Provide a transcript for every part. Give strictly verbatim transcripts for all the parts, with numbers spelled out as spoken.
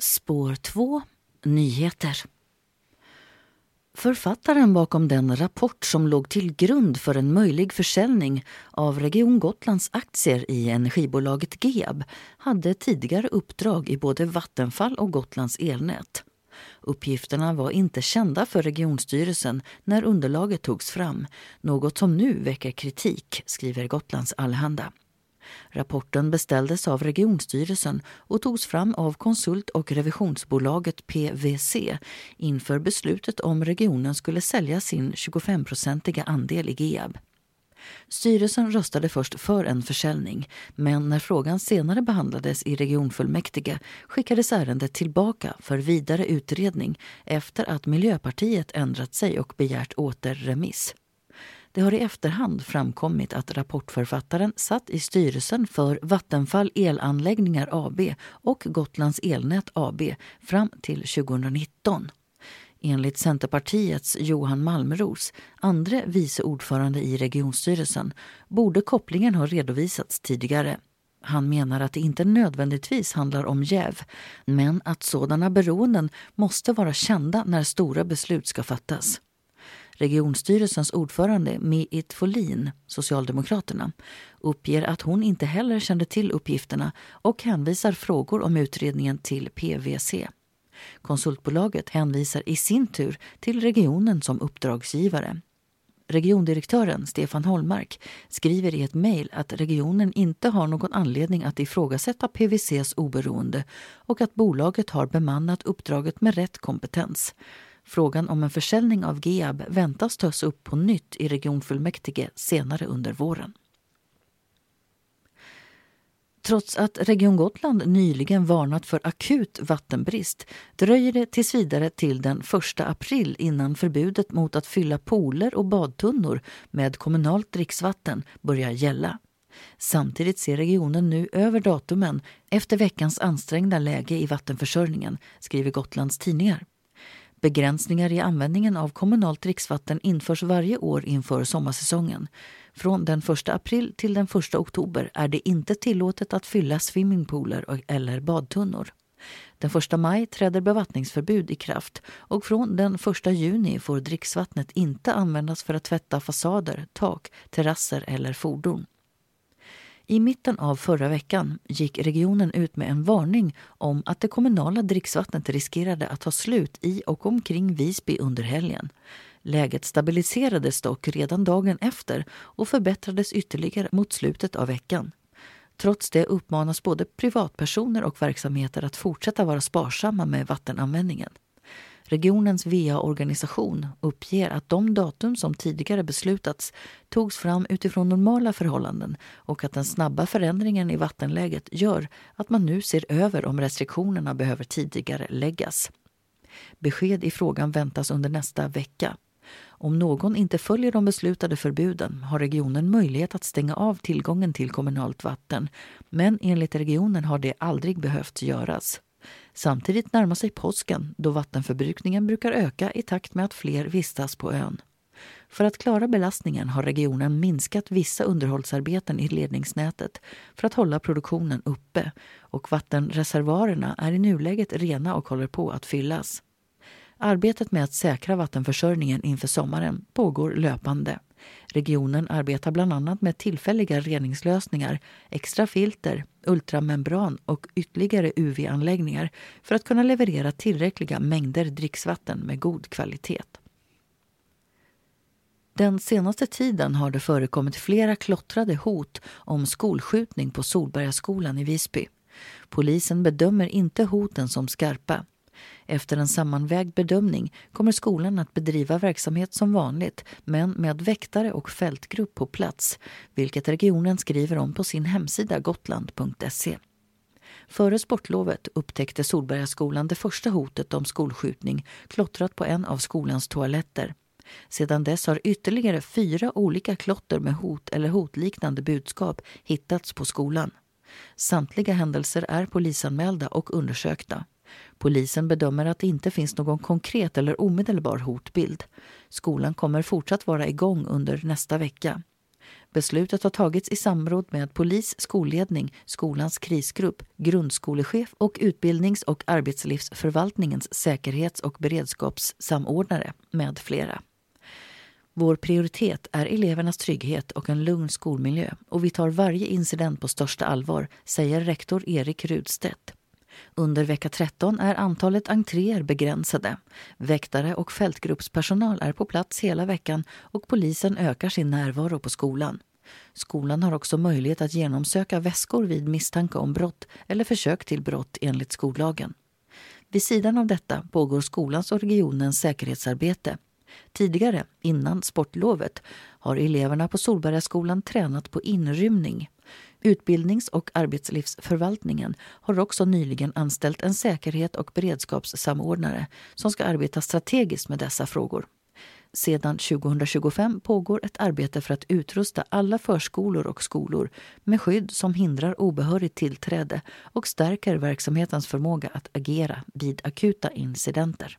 Spår två. Nyheter. Författaren bakom den rapport som låg till grund för en möjlig försäljning av Region Gotlands aktier i energibolaget G E A B hade tidigare uppdrag i både Vattenfall och Gotlands elnät. Uppgifterna var inte kända för regionstyrelsen när underlaget togs fram, något som nu väcker kritik, skriver Gotlands Allehanda. Rapporten beställdes av regionstyrelsen och togs fram av konsult- och revisionsbolaget P V C inför beslutet om regionen skulle sälja sin tjugofemprocentiga andel i G E A B. Styrelsen röstade först för en försäljning, men när frågan senare behandlades i regionfullmäktige skickades ärendet tillbaka för vidare utredning efter att Miljöpartiet ändrat sig och begärt återremiss. Det har i efterhand framkommit att rapportförfattaren satt i styrelsen för Vattenfall Elanläggningar A B och Gotlands Elnät A B fram till tjugonitton. Enligt Centerpartiets Johan Malmros, andre vice ordförande i regionstyrelsen, borde kopplingen ha redovisats tidigare. Han menar att det inte nödvändigtvis handlar om jäv, men att sådana beroenden måste vara kända när stora beslut ska fattas. Regionstyrelsens ordförande Miit Folin, Socialdemokraterna, uppger att hon inte heller kände till uppgifterna och hänvisar frågor om utredningen till P V C. Konsultbolaget hänvisar i sin tur till regionen som uppdragsgivare. Regiondirektören Stefan Holmark skriver i ett mejl att regionen inte har någon anledning att ifrågasätta P V C:s oberoende och att bolaget har bemannat uppdraget med rätt kompetens. Frågan om en försäljning av G E A B väntas tas upp på nytt i regionfullmäktige senare under våren. Trots att Region Gotland nyligen varnat för akut vattenbrist dröjer det tills vidare till den första april innan förbudet mot att fylla pooler och badtunnor med kommunalt dricksvatten börjar gälla. Samtidigt ser regionen nu över datumen efter veckans ansträngda läge i vattenförsörjningen, skriver Gotlands tidningar. Begränsningar i användningen av kommunalt dricksvatten införs varje år inför sommarsäsongen. Från den första april till den första oktober är det inte tillåtet att fylla swimmingpooler eller badtunnor. Den första maj träder bevattningsförbud i kraft och från den första juni får dricksvattnet inte användas för att tvätta fasader, tak, terrasser eller fordon. I mitten av förra veckan gick regionen ut med en varning om att det kommunala dricksvattnet riskerade att ta slut i och omkring Visby under helgen. Läget stabiliserades dock redan dagen efter och förbättrades ytterligare mot slutet av veckan. Trots det uppmanas både privatpersoner och verksamheter att fortsätta vara sparsamma med vattenanvändningen. Regionens V A-organisation uppger att de datum som tidigare beslutats togs fram utifrån normala förhållanden och att den snabba förändringen i vattenläget gör att man nu ser över om restriktionerna behöver tidigare läggas. Besked i frågan väntas under nästa vecka. Om någon inte följer de beslutade förbuden har regionen möjlighet att stänga av tillgången till kommunalt vatten, men enligt regionen har det aldrig behövt göras. Samtidigt närmar sig påsken då vattenförbrukningen brukar öka i takt med att fler vistas på ön. För att klara belastningen har regionen minskat vissa underhållsarbeten i ledningsnätet för att hålla produktionen uppe och vattenreservoarerna är i nuläget rena och håller på att fyllas. Arbetet med att säkra vattenförsörjningen inför sommaren pågår löpande. Regionen arbetar bland annat med tillfälliga reningslösningar, extra filter, ultramembran och ytterligare U V-anläggningar för att kunna leverera tillräckliga mängder dricksvatten med god kvalitet. Den senaste tiden har det förekommit flera klottrade hot om skolskjutning på Solbergaskolan i Visby. Polisen bedömer inte hoten som skarpa. Efter en sammanvägd bedömning kommer skolan att bedriva verksamhet som vanligt men med väktare och fältgrupp på plats, vilket regionen skriver om på sin hemsida gotland punkt se. Före sportlovet upptäckte Solbergaskolan det första hotet om skolskjutning klottrat på en av skolans toaletter. Sedan dess har ytterligare fyra olika klotter med hot eller hotliknande budskap hittats på skolan. Samtliga händelser är polisanmälda och undersökta. Polisen bedömer att det inte finns någon konkret eller omedelbar hotbild. Skolan kommer fortsatt vara igång under nästa vecka. Beslutet har tagits i samråd med polis, skolledning, skolans krisgrupp, grundskolechef och utbildnings- och arbetslivsförvaltningens säkerhets- och beredskapssamordnare med flera. Vår prioritet är elevernas trygghet och en lugn skolmiljö och vi tar varje incident på största allvar, säger rektor Erik Rudstedt. Under vecka tretton är antalet entréer begränsade. Väktare och fältgruppspersonal är på plats hela veckan och polisen ökar sin närvaro på skolan. Skolan har också möjlighet att genomsöka väskor vid misstanke om brott eller försök till brott enligt skollagen. Vid sidan av detta pågår skolans och regionens säkerhetsarbete. Tidigare, innan sportlovet, har eleverna på Solbergaskolan tränat på inrymning. Utbildnings- och arbetslivsförvaltningen har också nyligen anställt en säkerhet- och beredskapssamordnare som ska arbeta strategiskt med dessa frågor. Sedan tjugohundratjugofem pågår ett arbete för att utrusta alla förskolor och skolor med skydd som hindrar obehörigt tillträde och stärker verksamhetens förmåga att agera vid akuta incidenter.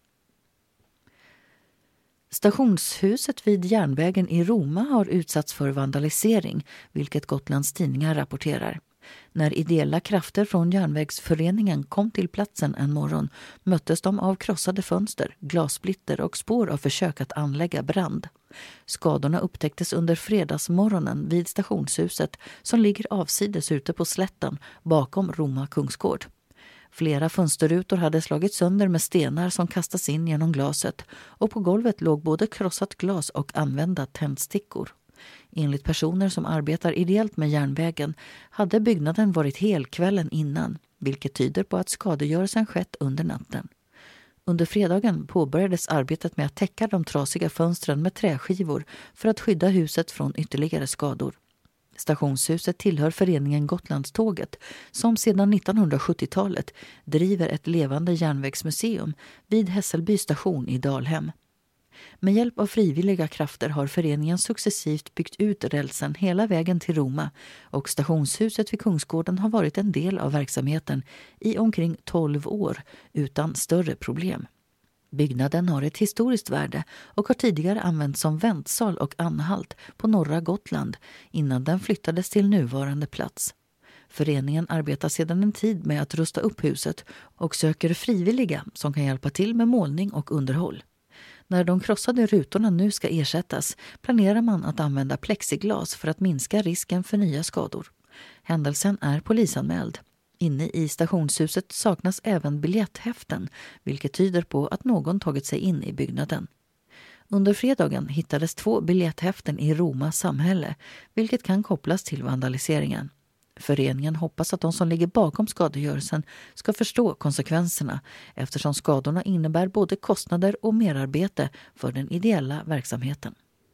Stationshuset vid järnvägen i Roma har utsatts för vandalisering, vilket Gotlands tidningar rapporterar. När ideella krafter från järnvägsföreningen kom till platsen en morgon möttes de av krossade fönster, glassplitter och spår av försök att anlägga brand. Skadorna upptäcktes under fredagsmorgonen vid stationshuset som ligger avsides ute på slätten bakom Roma Kungsgård. Flera fönsterrutor hade slagits sönder med stenar som kastats in genom glaset och på golvet låg både krossat glas och använda tändstickor. Enligt personer som arbetar ideellt med järnvägen hade byggnaden varit hel kvällen innan, vilket tyder på att skadegörelsen skett under natten. Under fredagen påbörjades arbetet med att täcka de trasiga fönstren med träskivor för att skydda huset från ytterligare skador. Stationshuset tillhör föreningen Gotlandståget som sedan nittonhundrasjuttiotalet driver ett levande järnvägsmuseum vid Hässelby station i Dalhem. Med hjälp av frivilliga krafter har föreningen successivt byggt ut rälsen hela vägen till Roma och stationshuset vid Kungsgården har varit en del av verksamheten i omkring tolv år utan större problem. Byggnaden har ett historiskt värde och har tidigare använts som väntsal och anhalt på norra Gotland innan den flyttades till nuvarande plats. Föreningen arbetar sedan en tid med att rusta upp huset och söker frivilliga som kan hjälpa till med målning och underhåll. När de krossade rutorna nu ska ersättas planerar man att använda plexiglas för att minska risken för nya skador. Händelsen är polisanmäld. Inne i stationshuset saknas även biljetthäften, vilket tyder på att någon tagit sig in i byggnaden. Under fredagen hittades två biljetthäften i Roma samhälle, vilket kan kopplas till vandaliseringen. Föreningen hoppas att de som ligger bakom skadegörelsen ska förstå konsekvenserna eftersom skadorna innebär både kostnader och merarbete för den ideella verksamheten.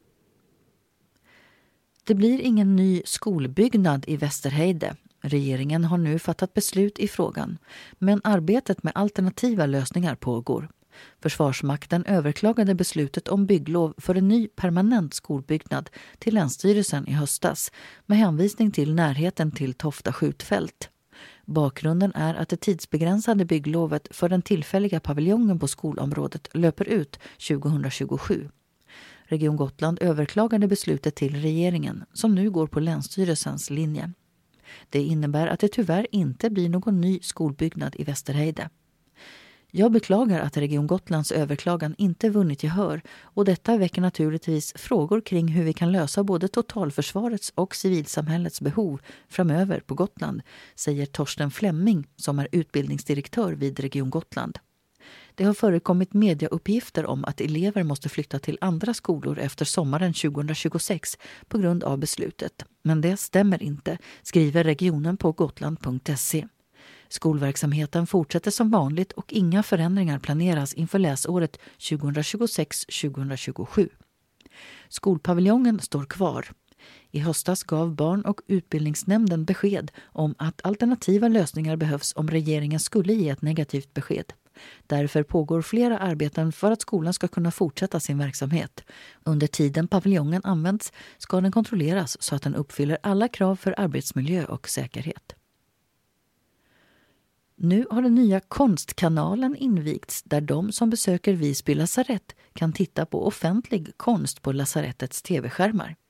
Det blir ingen ny skolbyggnad i Västerheide. Regeringen har nu fattat beslut i frågan, men arbetet med alternativa lösningar pågår. Försvarsmakten överklagade beslutet om bygglov för en ny permanent skolbyggnad till Länsstyrelsen i höstas med hänvisning till närheten till Tofta skjutfält. Bakgrunden är att det tidsbegränsade bygglovet för den tillfälliga paviljongen på skolområdet löper ut tjugohundratjugosju. Region Gotland överklagade beslutet till regeringen som nu går på Länsstyrelsens linje. Det innebär att det tyvärr inte blir någon ny skolbyggnad i Västerheide. Jag beklagar att Region Gotlands överklagan inte vunnit gehör och detta väcker naturligtvis frågor kring hur vi kan lösa både totalförsvarets och civilsamhällets behov framöver på Gotland, säger Torsten Flemming som är utbildningsdirektör vid Region Gotland. Det har förekommit mediauppgifter om att elever måste flytta till andra skolor efter sommaren tjugohundratjugosex på grund av beslutet. Men det stämmer inte, skriver regionen på gotland punkt se. Skolverksamheten fortsätter som vanligt och inga förändringar planeras inför läsåret tjugohundratjugosex tjugohundratjugosju. Skolpaviljongen står kvar. I höstas gav barn- och utbildningsnämnden besked om att alternativa lösningar behövs om regeringen skulle ge ett negativt besked. Därför pågår flera arbeten för att skolan ska kunna fortsätta sin verksamhet. Under tiden paviljongen används ska den kontrolleras så att den uppfyller alla krav för arbetsmiljö och säkerhet. Nu har den nya konstkanalen invigts där de som besöker Visby lasarett kan titta på offentlig konst på lasarettets tv-skärmar.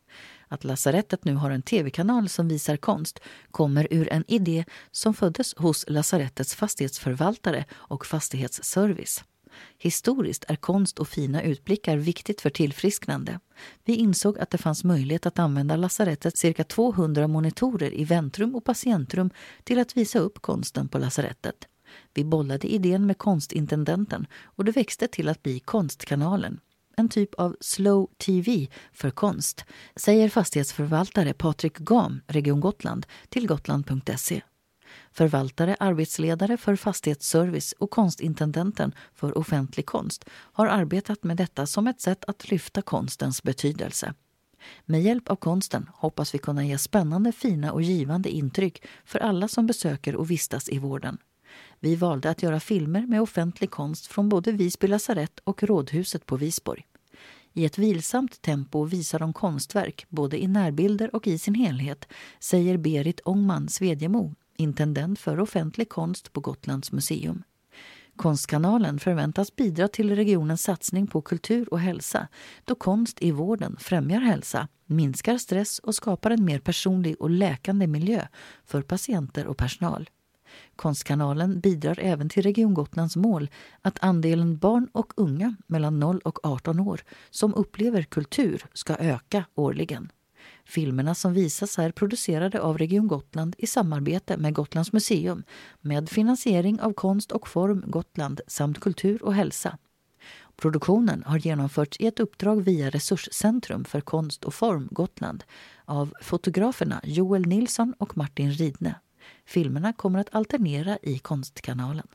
Att lasarettet nu har en tv-kanal som visar konst kommer ur en idé som föddes hos lasarettets fastighetsförvaltare och fastighetsservice. Historiskt är konst och fina utblickar viktigt för tillfrisknande. Vi insåg att det fanns möjlighet att använda lasarettets cirka tvåhundra monitorer i väntrum och patientrum till att visa upp konsten på lasarettet. Vi bollade idén med konstintendenten och det växte till att bli Konstkanalen. En typ av slow T V för konst, säger fastighetsförvaltare Patrik Gam, Region Gotland, till gotland punkt se. Förvaltare, arbetsledare för fastighetsservice och konstintendenten för offentlig konst har arbetat med detta som ett sätt att lyfta konstens betydelse. Med hjälp av konsten hoppas vi kunna ge spännande, fina och givande intryck för alla som besöker och vistas i vården. Vi valde att göra filmer med offentlig konst från både Visby lasarett och Rådhuset på Visborg. I ett vilsamt tempo visar de konstverk, både i närbilder och i sin helhet, säger Berit Ångman Svedjemo, intendent för offentlig konst på Gotlands museum. Konstkanalen förväntas bidra till regionens satsning på kultur och hälsa, då konst i vården främjar hälsa, minskar stress och skapar en mer personlig och läkande miljö för patienter och personal. Konstkanalen bidrar även till Region Gotlands mål att andelen barn och unga mellan noll och arton år som upplever kultur ska öka årligen. Filmerna som visas är producerade av Region Gotland i samarbete med Gotlands museum med finansiering av Konst och form Gotland samt Kultur och hälsa. Produktionen har genomförts i ett uppdrag via Resurscentrum för konst och form Gotland av fotograferna Joel Nilsson och Martin Ridne. Filmerna kommer att alternera i Konstkanalen.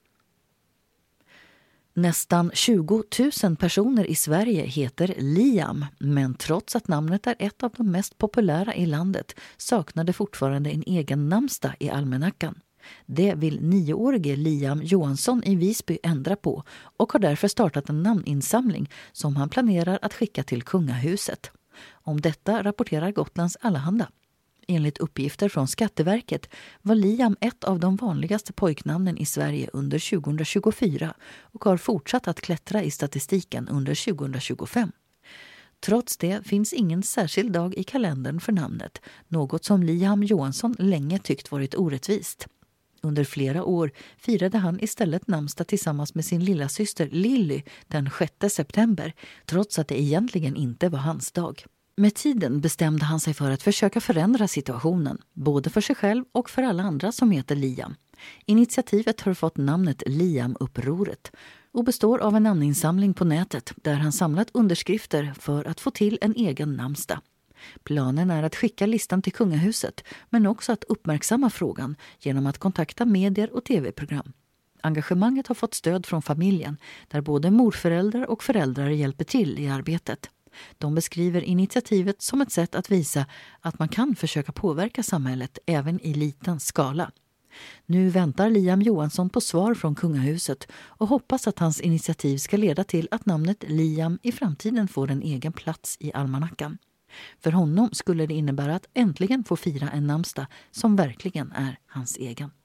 Nästan tjugo tusen personer i Sverige heter Liam, men trots att namnet är ett av de mest populära i landet saknar det fortfarande en egen namnsdag i almanackan. Det vill nioårige Liam Johansson i Visby ändra på och har därför startat en namninsamling som han planerar att skicka till kungahuset. Om detta rapporterar Gotlands Allehanda. Enligt uppgifter från Skatteverket var Liam ett av de vanligaste pojknamnen i Sverige under tjugohundratjugofyra och har fortsatt att klättra i statistiken under tjugohundratjugofem. Trots det finns ingen särskild dag i kalendern för namnet, något som Liam Johansson länge tyckt varit orättvist. Under flera år firade han istället namnsdag tillsammans med sin lilla syster Lilly den sjätte september, trots att det egentligen inte var hans dag. Med tiden bestämde han sig för att försöka förändra situationen, både för sig själv och för alla andra som heter Liam. Initiativet har fått namnet Liam-upproret och består av en namninsamling på nätet där han samlat underskrifter för att få till en egen namnsdag. Planen är att skicka listan till kungahuset, men också att uppmärksamma frågan genom att kontakta medier och tv-program. Engagemanget har fått stöd från familjen, där både morföräldrar och föräldrar hjälper till i arbetet. De beskriver initiativet som ett sätt att visa att man kan försöka påverka samhället även i liten skala. Nu väntar Liam Johansson på svar från kungahuset och hoppas att hans initiativ ska leda till att namnet Liam i framtiden får en egen plats i almanackan. För honom skulle det innebära att äntligen få fira en namnsdag som verkligen är hans egen.